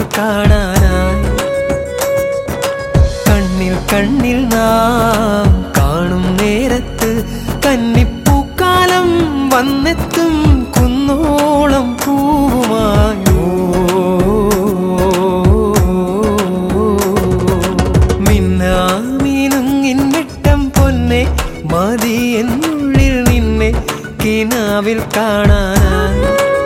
കാണാനായി കണ്ണിൽ കണ്ണിൽ നാം കാണും നേരത്ത് കന്നിപ്പൂക്കാലം വന്നെത്തും കുന്നോളം പൂവുമായോ മിന്നാമിനുങ്ങിന്നിട്ടം പൊന്നെ മതി എന്നുള്ളിൽ നിന്നെ കിനാവിൽ കാണാനായി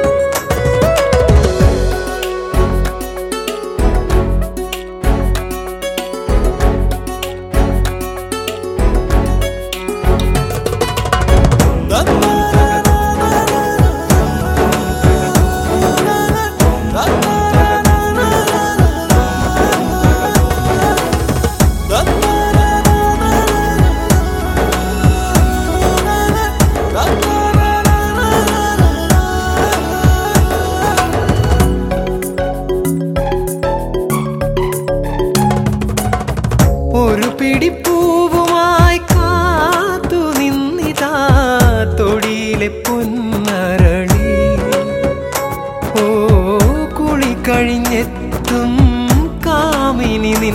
ഒരു പിടിപ്പൂവുമായി കാത്തു നിന്നിതാ തൊടിയിലെ പൊന്നരളി ഓ കുളി കഴിഞ്ഞെത്തും കാമിനി നിൻ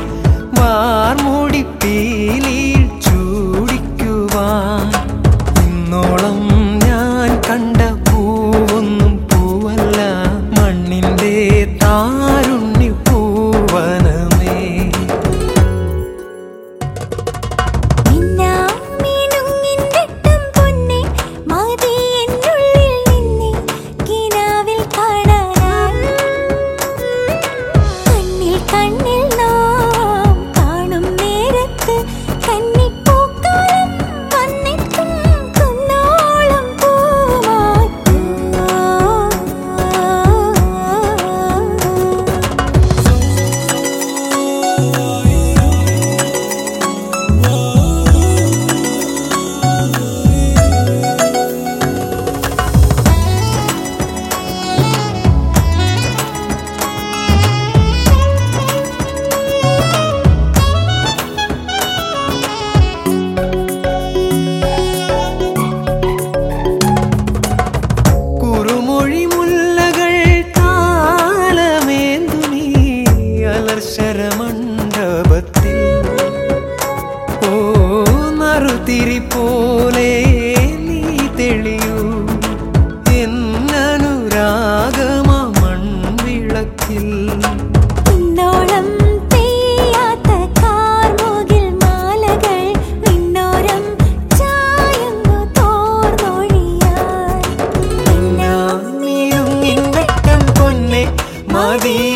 വാർമുടിപ്പീലിൽ ചൂടിക്കുവാൻ ഇന്നോളം ഞാൻ കണ്ട പൂവൊന്നും പൂവല്ല മണ്ണിൻ്റെ താരുണ്യ പൂവനമേ ശരമണ്ഡപത്തിൽ ഓ നറുതിരി പോലെ നീ തെളിയൂ എന്നനുരാഗമ മൺവിളക്കിൽ ഇന്നോളം പെയ്യാത്ത കാർമുകിൽ മാലകൾ നിന്നോരം ചായുന്നു തോർന്നൊഴിയാൻ നീയും നിൻവെട്ടം പൊന്നെ മതി